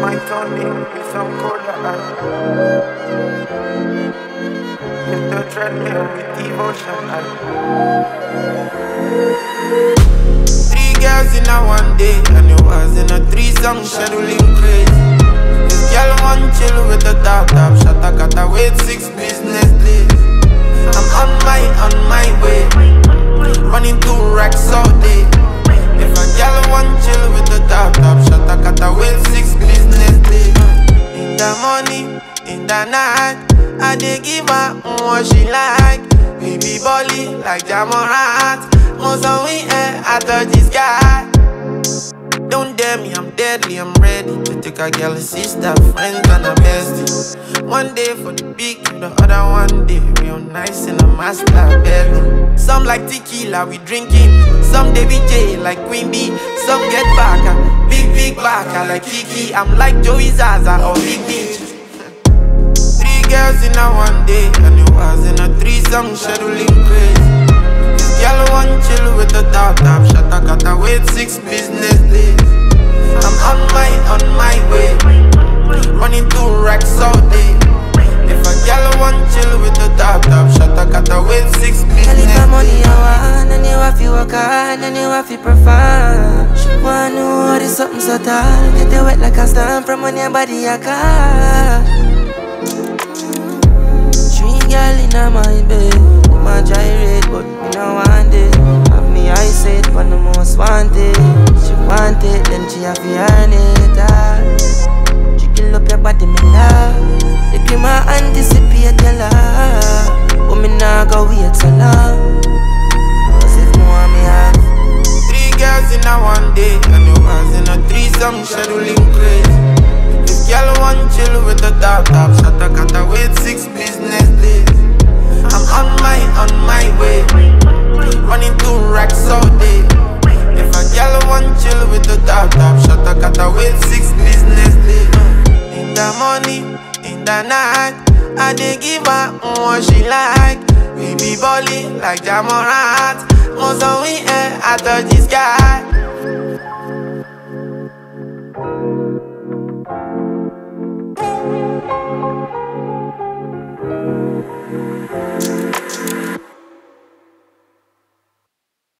my tonic with some cola ice. Hit the treadmill with devotion. Three girls in a one day, and it was in a threesome scheduling crazy. This girl want chill with the top, shut gotta wait 6 business days. I'm on my way, running 2 racks all day. If a girl want chill with the top, shut gotta wait 6 business days. In the morning, in the night, I dey give her what she like. Baby Bolly like Jamorant, most of we I touch this guy. Don't dare me, I'm deadly, I'm ready to take a girl, a sister, friends and a bestie. One day for the big, the other one day real nice in a master bedroom. Some like tequila, we drinking. Some they be J like Queen Bee. Some get baka, big baka like Kiki. I'm like Joey Zaza or Big Beach. 3 girls in a one day, and it was in a threesome scheduling crazy. Girl want chill with the top, shut gotta wait 6 business days. I'm on my way, running 2 racks all day. If a girl want chill with the top, shut gotta wait 6 business days. If money I want, and you have to work hard, and you have to perform. She want to know what is something so tall. Get it wet like a storm from on your body I car. 3 girl in my bed, my gyrate, but me no want it. Have me I said for the most wanted. She want it, then she have to earn it. Jiggle up your body, me love. The cream I anticipate your love, but me nah go wait so long. Cause if me want me have 3 girls in a one day, and it was in a threesome scheduling crazy. If girl want chill with the top, shut gotta wait 6 business days. I'm on my way, running 2 racks all day. If a girl want chill with the top, shut gotta wait 6 business days. In the morning, in the night, I dey give her what she like. Baby Bolly like Jamorant, most of we I touch this guy.